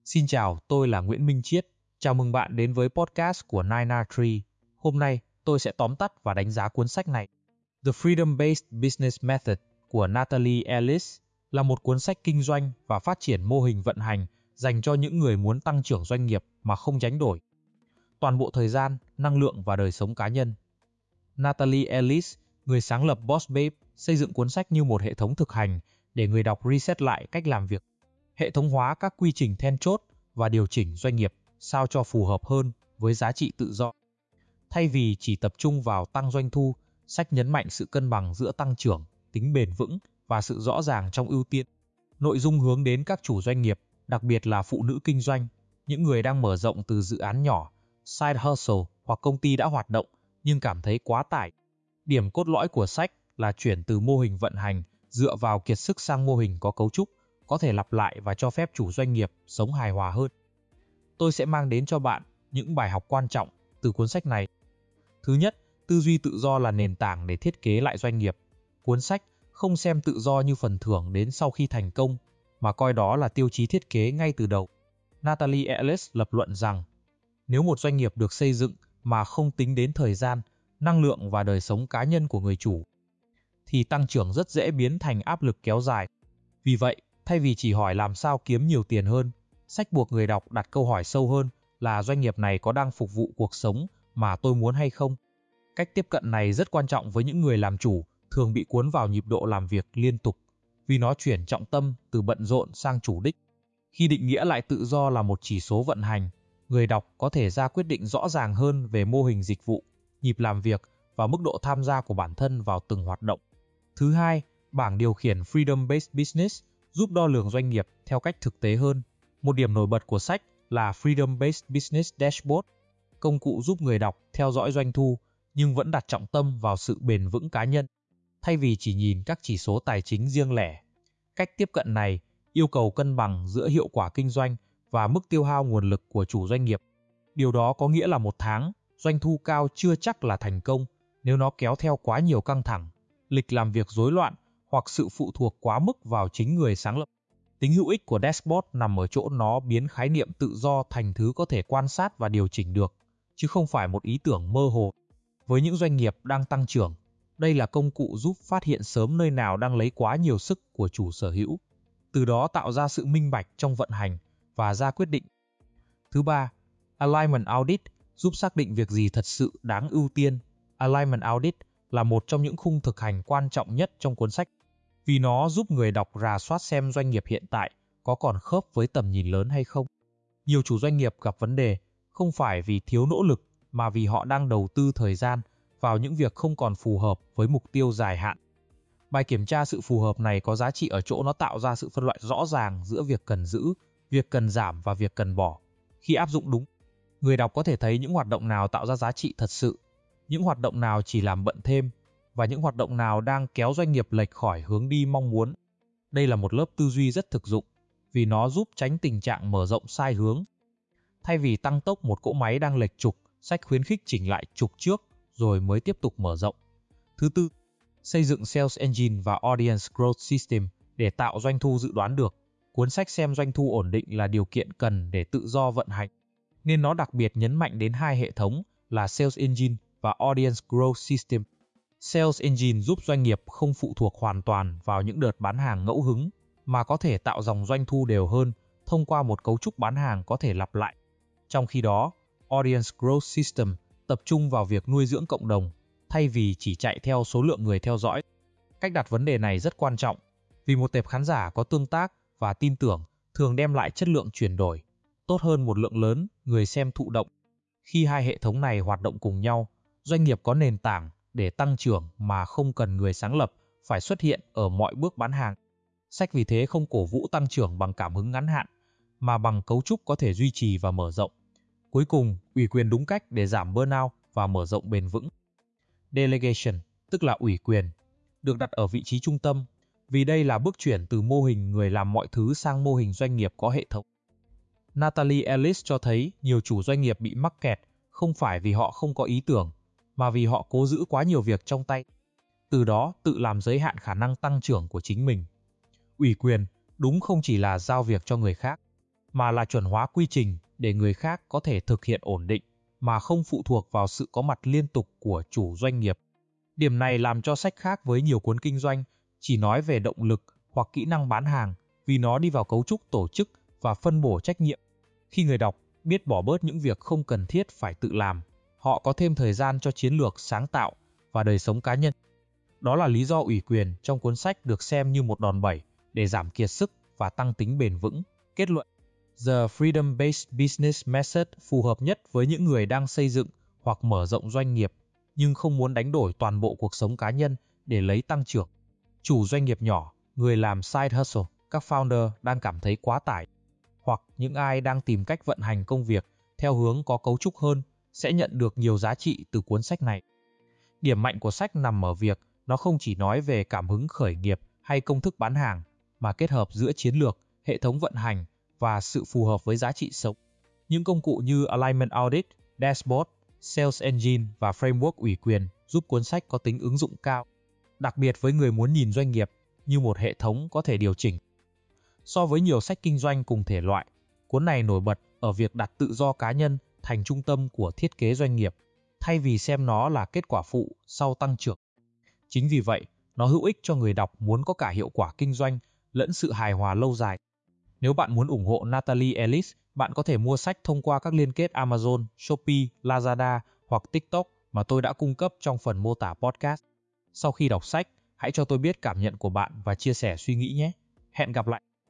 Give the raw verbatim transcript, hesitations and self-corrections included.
Xin chào, tôi là Nguyễn Minh Chiết. Chào mừng bạn đến với podcast của nine R Tree. Hôm nay, tôi sẽ tóm tắt và đánh giá cuốn sách này. The Freedom-Based Business Method của Natalie Ellis là một cuốn sách kinh doanh và phát triển mô hình vận hành dành cho những người muốn tăng trưởng doanh nghiệp mà không đánh đổi toàn bộ thời gian, năng lượng và đời sống cá nhân. Natalie Ellis, người sáng lập Boss Babe, xây dựng cuốn sách như một hệ thống thực hành để người đọc reset lại cách làm việc, hệ thống hóa các quy trình then chốt và điều chỉnh doanh nghiệp sao cho phù hợp hơn với giá trị tự do. Thay vì chỉ tập trung vào tăng doanh thu, sách nhấn mạnh sự cân bằng giữa tăng trưởng, tính bền vững và sự rõ ràng trong ưu tiên. Nội dung hướng đến các chủ doanh nghiệp, đặc biệt là phụ nữ kinh doanh, những người đang mở rộng từ dự án nhỏ, side hustle hoặc công ty đã hoạt động nhưng cảm thấy quá tải. Điểm cốt lõi của sách là chuyển từ mô hình vận hành dựa vào kiệt sức sang mô hình có cấu trúc, có thể lặp lại và cho phép chủ doanh nghiệp sống hài hòa hơn. Tôi sẽ mang đến cho bạn những bài học quan trọng từ cuốn sách này. Thứ nhất, tư duy tự do là nền tảng để thiết kế lại doanh nghiệp. Cuốn sách không xem tự do như phần thưởng đến sau khi thành công, mà coi đó là tiêu chí thiết kế ngay từ đầu. Natalie Ellis lập luận rằng, nếu một doanh nghiệp được xây dựng mà không tính đến thời gian, năng lượng và đời sống cá nhân của người chủ, thì tăng trưởng rất dễ biến thành áp lực kéo dài. Vì vậy, thay vì chỉ hỏi làm sao kiếm nhiều tiền hơn, sách buộc người đọc đặt câu hỏi sâu hơn là doanh nghiệp này có đang phục vụ cuộc sống mà tôi muốn hay không. Cách tiếp cận này rất quan trọng với những người làm chủ thường bị cuốn vào nhịp độ làm việc liên tục, vì nó chuyển trọng tâm từ bận rộn sang chủ đích. Khi định nghĩa lại tự do là một chỉ số vận hành, người đọc có thể ra quyết định rõ ràng hơn về mô hình dịch vụ, nhịp làm việc và mức độ tham gia của bản thân vào từng hoạt động. Thứ hai, bảng điều khiển Freedom-Based Business giúp đo lường doanh nghiệp theo cách thực tế hơn. Một điểm nổi bật của sách là Freedom-Based Business Dashboard, công cụ giúp người đọc theo dõi doanh thu nhưng vẫn đặt trọng tâm vào sự bền vững cá nhân, thay vì chỉ nhìn các chỉ số tài chính riêng lẻ. Cách tiếp cận này yêu cầu cân bằng giữa hiệu quả kinh doanh và mức tiêu hao nguồn lực của chủ doanh nghiệp. Điều đó có nghĩa là một tháng, doanh thu cao chưa chắc là thành công nếu nó kéo theo quá nhiều căng thẳng, lịch làm việc rối loạn hoặc sự phụ thuộc quá mức vào chính người sáng lập. Tính hữu ích của dashboard nằm ở chỗ nó biến khái niệm tự do thành thứ có thể quan sát và điều chỉnh được, chứ không phải một ý tưởng mơ hồ. Với những doanh nghiệp đang tăng trưởng, đây là công cụ giúp phát hiện sớm nơi nào đang lấy quá nhiều sức của chủ sở hữu, từ đó tạo ra sự minh bạch trong vận hành và ra quyết định. Thứ ba, Alignment Audit giúp xác định việc gì thật sự đáng ưu tiên. Alignment Audit là một trong những khung thực hành quan trọng nhất trong cuốn sách, vì nó giúp người đọc rà soát xem doanh nghiệp hiện tại có còn khớp với tầm nhìn lớn hay không. Nhiều chủ doanh nghiệp gặp vấn đề không phải vì thiếu nỗ lực mà vì họ đang đầu tư thời gian vào những việc không còn phù hợp với mục tiêu dài hạn. Bài kiểm tra sự phù hợp này có giá trị ở chỗ nó tạo ra sự phân loại rõ ràng giữa việc cần giữ, việc cần giảm và việc cần bỏ. Khi áp dụng đúng, người đọc có thể thấy những hoạt động nào tạo ra giá trị thật sự, những hoạt động nào chỉ làm bận thêm, và những hoạt động nào đang kéo doanh nghiệp lệch khỏi hướng đi mong muốn. Đây là một lớp tư duy rất thực dụng, vì nó giúp tránh tình trạng mở rộng sai hướng. Thay vì tăng tốc một cỗ máy đang lệch trục, sách khuyến khích chỉnh lại trục trước rồi mới tiếp tục mở rộng. Thứ tư, xây dựng Sales Engine và Audience Growth System để tạo doanh thu dự đoán được. Cuốn sách xem doanh thu ổn định là điều kiện cần để tự do vận hành, nên nó đặc biệt nhấn mạnh đến hai hệ thống là Sales Engine và Audience Growth System. Sales Engine giúp doanh nghiệp không phụ thuộc hoàn toàn vào những đợt bán hàng ngẫu hứng, mà có thể tạo dòng doanh thu đều hơn thông qua một cấu trúc bán hàng có thể lặp lại. Trong khi đó, Audience Growth System tập trung vào việc nuôi dưỡng cộng đồng, thay vì chỉ chạy theo số lượng người theo dõi. Cách đặt vấn đề này rất quan trọng, vì một tệp khán giả có tương tác và tin tưởng thường đem lại chất lượng chuyển đổi tốt hơn một lượng lớn người xem thụ động. Khi hai hệ thống này hoạt động cùng nhau, doanh nghiệp có nền tảng để tăng trưởng mà không cần người sáng lập phải xuất hiện ở mọi bước bán hàng. Sách vì thế không cổ vũ tăng trưởng bằng cảm hứng ngắn hạn, mà bằng cấu trúc có thể duy trì và mở rộng. Cuối cùng, ủy quyền đúng cách để giảm burnout và mở rộng bền vững. Delegation, tức là ủy quyền, được đặt ở vị trí trung tâm, vì đây là bước chuyển từ mô hình người làm mọi thứ sang mô hình doanh nghiệp có hệ thống. Natalie Ellis cho thấy nhiều chủ doanh nghiệp bị mắc kẹt không phải vì họ không có ý tưởng, mà vì họ cố giữ quá nhiều việc trong tay, từ đó tự làm giới hạn khả năng tăng trưởng của chính mình. Ủy quyền đúng không chỉ là giao việc cho người khác, mà là chuẩn hóa quy trình để người khác có thể thực hiện ổn định mà không phụ thuộc vào sự có mặt liên tục của chủ doanh nghiệp. Điểm này làm cho sách khác với nhiều cuốn kinh doanh chỉ nói về động lực hoặc kỹ năng bán hàng vì nó đi vào cấu trúc tổ chức và phân bổ trách nhiệm. Khi người đọc biết bỏ bớt những việc không cần thiết phải tự làm, họ có thêm thời gian cho chiến lược sáng tạo và đời sống cá nhân. Đó là lý do ủy quyền trong cuốn sách được xem như một đòn bẩy để giảm kiệt sức và tăng tính bền vững. Kết luận, The Freedom-Based Business Method phù hợp nhất với những người đang xây dựng hoặc mở rộng doanh nghiệp, nhưng không muốn đánh đổi toàn bộ cuộc sống cá nhân để lấy tăng trưởng. Chủ doanh nghiệp nhỏ, người làm side hustle, các founder đang cảm thấy quá tải, hoặc những ai đang tìm cách vận hành công việc theo hướng có cấu trúc hơn sẽ nhận được nhiều giá trị từ cuốn sách này. Điểm mạnh của sách nằm ở việc nó không chỉ nói về cảm hứng khởi nghiệp hay công thức bán hàng, mà kết hợp giữa chiến lược, hệ thống vận hành và sự phù hợp với giá trị sống. Những công cụ như Alignment Audit, Dashboard, Sales Engine và Framework ủy quyền giúp cuốn sách có tính ứng dụng cao, đặc biệt với người muốn nhìn doanh nghiệp như một hệ thống có thể điều chỉnh. So với nhiều sách kinh doanh cùng thể loại, cuốn này nổi bật ở việc đặt tự do cá nhân thành trung tâm của thiết kế doanh nghiệp, thay vì xem nó là kết quả phụ sau tăng trưởng. Chính vì vậy, nó hữu ích cho người đọc muốn có cả hiệu quả kinh doanh lẫn sự hài hòa lâu dài. Nếu bạn muốn ủng hộ Natalie Ellis, bạn có thể mua sách thông qua các liên kết Amazon, Shopee, Lazada hoặc TikTok mà tôi đã cung cấp trong phần mô tả podcast. Sau khi đọc sách, hãy cho tôi biết cảm nhận của bạn và chia sẻ suy nghĩ nhé. Hẹn gặp lại!